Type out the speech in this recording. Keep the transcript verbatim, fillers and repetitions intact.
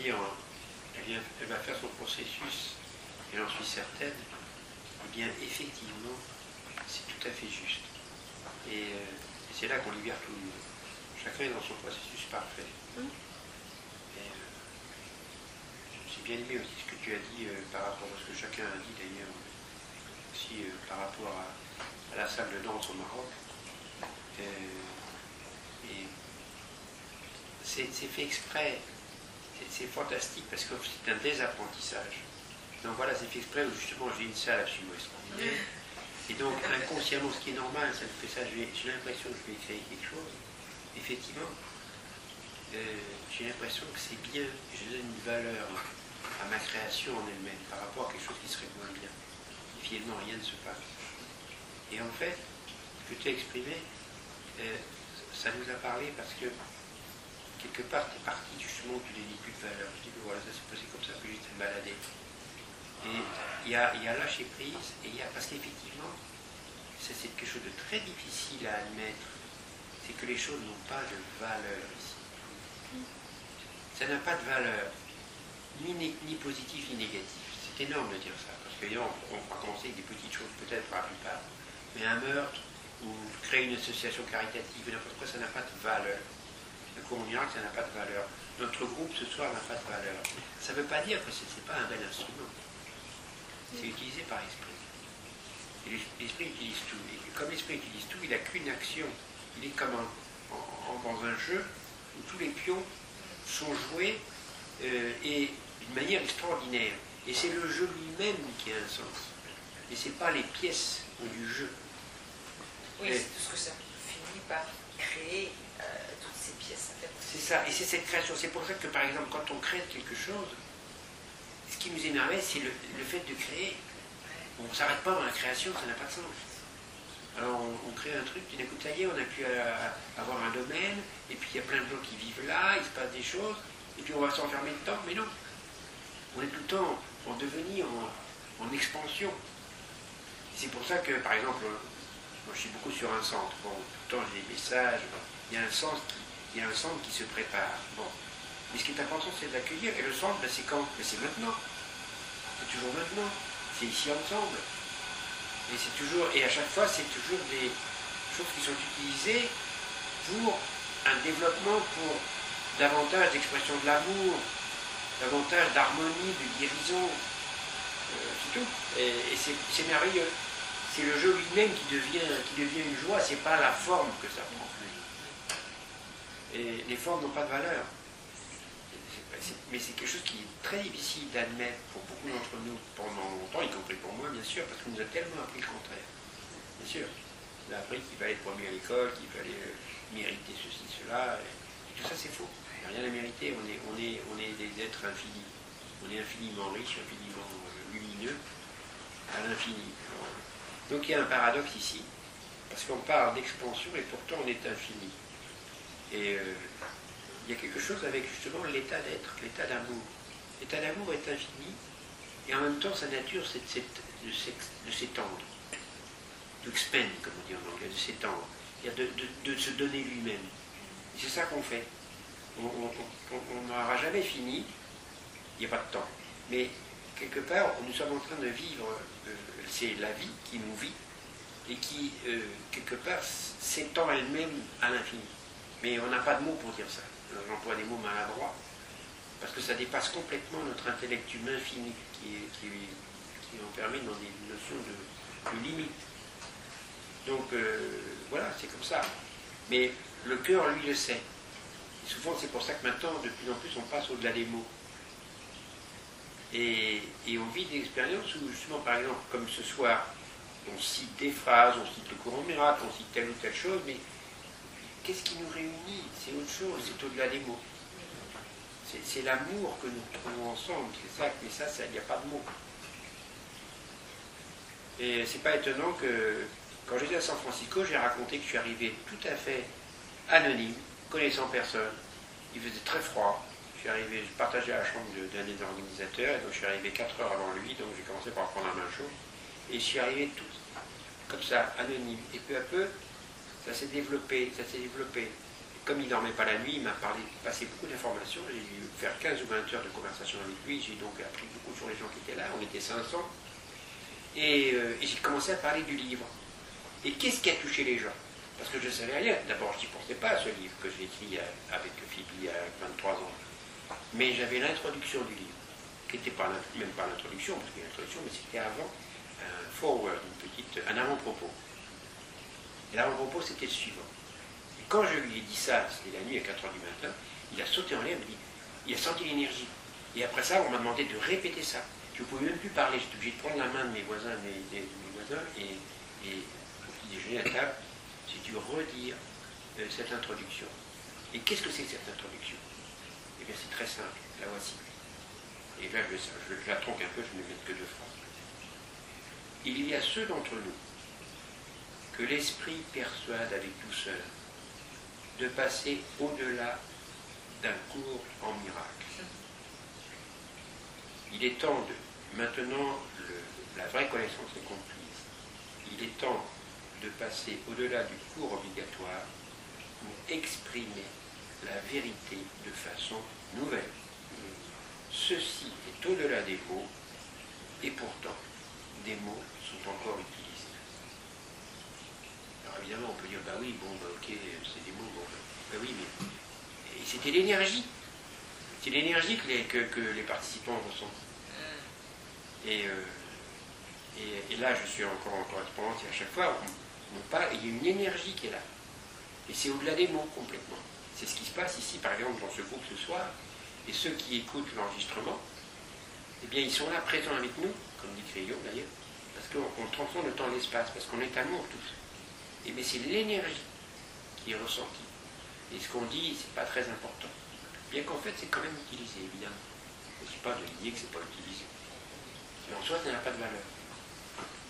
dire, elle, vient, elle va faire son processus, et j'en suis certaine, eh bien, effectivement, c'est tout à fait juste. Et, euh, et c'est là qu'on libère tout le monde. Chacun est dans son processus parfait. Et euh, j'ai bien aimé aussi ce que tu as dit euh, par rapport à ce que chacun a dit d'ailleurs, aussi euh, par rapport à, à la salle de danse au Maroc. Euh, et c'est fait exprès, c'est fantastique parce que c'est un désapprentissage. Donc voilà, c'est fait exprès où justement j'ai une salle absolument extraordinaire. Et donc inconsciemment, ce qui est normal, ça me fait ça, j'ai l'impression que je vais créer quelque chose. Effectivement, euh, j'ai l'impression que c'est bien, que je donne une valeur à ma création en elle-même par rapport à quelque chose qui serait moins bien. Et finalement, rien ne se passe. Et en fait, ce que tu as exprimé, euh, ça nous a parlé parce que quelque part, tu es parti justement, tu n'as dit plus de valeur. Je dis que voilà, ça s'est passé comme ça, que j'étais baladé. Et il y a, y a lâcher prise, et il y a, parce qu'effectivement, ça c'est quelque chose de très difficile à admettre, c'est que les choses n'ont pas de valeur ici. Ça n'a pas de valeur, ni, ni positive ni négative. C'est énorme de dire ça, parce que on, on va commencer avec des petites choses, peut-être pour la plupart. Mais un meurtre, ou créer une association caritative, n'importe quoi, ça n'a pas de valeur. Le cours miracle, ça n'a pas de valeur. Notre groupe ce soir n'a pas de valeur. Ça ne veut pas dire que ce n'est pas un bel instrument. C'est utilisé par l'esprit. Et l'esprit utilise tout. Et comme l'esprit utilise tout, il n'a qu'une action. Il est comme en, en, dans un jeu où tous les pions sont joués euh, et d'une manière extraordinaire. Et c'est le jeu lui-même qui a un sens. Et ce n'est pas les pièces du jeu. Oui, c'est tout ce que ça finit par créer, euh, toutes ces pièces. C'est ça, et c'est cette création. C'est pour ça que, par exemple, quand on crée quelque chose, ce qui nous énerve, c'est le, le fait de créer. On ne s'arrête pas dans la création, ça n'a pas de sens. Alors on, on crée un truc, puis d'un coup, ça y est, on a pu euh, avoir un domaine, et puis il y a plein de gens qui vivent là, il se passe des choses, et puis on va s'enfermer dedans, mais non. On est tout le temps en devenir, en, en expansion. C'est pour ça que, par exemple, moi je suis beaucoup sur un centre. Bon, tout le temps j'ai des messages, il y a un centre qui, il y a un centre qui se prépare. Bon. Mais ce qui est important, c'est de l'accueillir. Et le centre, ben, c'est quand? Ben, c'est maintenant. C'est toujours maintenant. C'est ici ensemble. Et c'est toujours, et à chaque fois, c'est toujours des choses qui sont utilisées pour un développement, pour davantage d'expression de l'amour, davantage d'harmonie, de guérison. Euh, c'est tout. Et, et c'est merveilleux. C'est le jeu lui-même qui devient, qui devient une joie, c'est pas la forme que ça prend. Et les formes n'ont pas de valeur. Mais c'est quelque chose qui est très difficile d'admettre pour beaucoup d'entre nous pendant longtemps, y compris pour moi, bien sûr, parce qu'on nous a tellement appris le contraire. Bien sûr. On a appris qu'il fallait être premier à l'école, qu'il fallait mériter ceci, cela. Et tout ça, c'est faux. Il n'y a rien à mériter. On est, on, est, on est des êtres infinis. On est infiniment riches, infiniment lumineux, à l'infini. Donc il y a un paradoxe ici, parce qu'on parle d'expansion et pourtant on est infini. Et euh, il y a quelque chose avec justement l'état d'être, l'état d'amour. L'état d'amour est infini, et en même temps sa nature c'est de s'étendre, to expand, comme on dit en anglais, de s'étendre, c'est-à-dire de, de, de se donner lui-même. C'est ça qu'on fait. On n'aura jamais fini, il n'y a pas de temps. Mais quelque part, nous sommes en train de vivre, euh, c'est la vie qui nous vit, et qui, euh, quelque part, s'étend elle-même à l'infini. Mais on n'a pas de mots pour dire ça. J'emploie des mots maladroits, parce que ça dépasse complètement notre intellect humain fini, qui, est, qui, qui enfermé dans des notions de, de limite. Donc, euh, voilà, c'est comme ça. Mais le cœur, lui, le sait. Et souvent, c'est pour ça que maintenant, de plus en plus, on passe au-delà des mots. Et, et on vit des expériences où, justement, par exemple, comme ce soir, on cite des phrases, on cite le courant miracle, on cite telle ou telle chose, mais qu'est-ce qui nous réunit? C'est autre chose, c'est au-delà des mots. C'est l'amour que nous trouvons ensemble, c'est ça, mais ça, il n'y a pas de mots. Et c'est pas étonnant que, quand j'étais à San Francisco, j'ai raconté que je suis arrivé tout à fait anonyme, connaissant personne. Il faisait très froid. Je suis arrivé, je partageais la chambre d'un des organisateurs, et donc je suis arrivé quatre heures avant lui, donc j'ai commencé par prendre la main chaude. Et je suis arrivé tout, comme ça, anonyme. Et peu à peu, ça s'est développé, ça s'est développé. comme il ne dormait pas la nuit, il m'a parlé, passé beaucoup d'informations. J'ai dû faire quinze ou vingt heures de conversation avec lui. J'ai donc appris beaucoup sur les gens qui étaient là. On était cinq cents. Et, euh, et j'ai commencé à parler du livre. Et qu'est-ce qui a touché les gens? Parce que je ne savais rien. D'abord, je n'y pensais pas à ce livre que j'ai écrit avec Phoebe il y a vingt-trois ans. Mais j'avais l'introduction du livre, qui n'était pas même pas l'introduction, parce qu'il y a l'introduction, mais c'était avant un forward, une petite, un avant-propos. Et l'avant-propos, c'était le suivant. Et quand je lui ai dit ça, c'était la nuit à quatre heures du matin, il a sauté en l'air, il m'a dit, il a senti l'énergie. Et après ça, on m'a demandé de répéter ça. Je ne pouvais même plus parler, j'étais obligé de prendre la main de mes voisins, mes, de mes voisins, et, et au petit déjeuner à table, j'ai dû redire euh, cette introduction. Et qu'est-ce que c'est que cette introduction? Eh bien, c'est très simple, la voici. Et là, je, je, je la tronque un peu, je ne vais mettre que deux phrases. Il y a ceux d'entre nous que l'esprit persuade avec douceur de passer au-delà d'un cours en miracle. Il est temps de, maintenant, le, la vraie connaissance est comprise, il est temps de passer au-delà du cours obligatoire pour exprimer la vérité de façon nouvelle. Ceci est au-delà des mots, et pourtant, des mots sont encore utilisés. Alors évidemment, on peut dire, bah oui, bon, bah ok, c'est des mots, bon, bah oui, mais et c'était l'énergie. C'est l'énergie que les, que, que les participants ressentent. Et, euh, et, et là, je suis encore en correspondance, et à chaque fois, on, on parle, et il y a une énergie qui est là. Et c'est au-delà des mots, complètement. C'est ce qui se passe ici, par exemple, dans ce groupe ce soir, et ceux qui écoutent l'enregistrement, eh bien, ils sont là, présents avec nous, comme dit Crayon d'ailleurs, parce qu'on transforme le temps et l'espace, parce qu'on est amour tous. Et bien, c'est l'énergie qui est ressentie. Et ce qu'on dit, c'est pas très important. Bien qu'en fait, c'est quand même utilisé, évidemment. Il ne s'agit pas de nier que c'est pas utilisé. Mais en soi, ça n'a pas de valeur.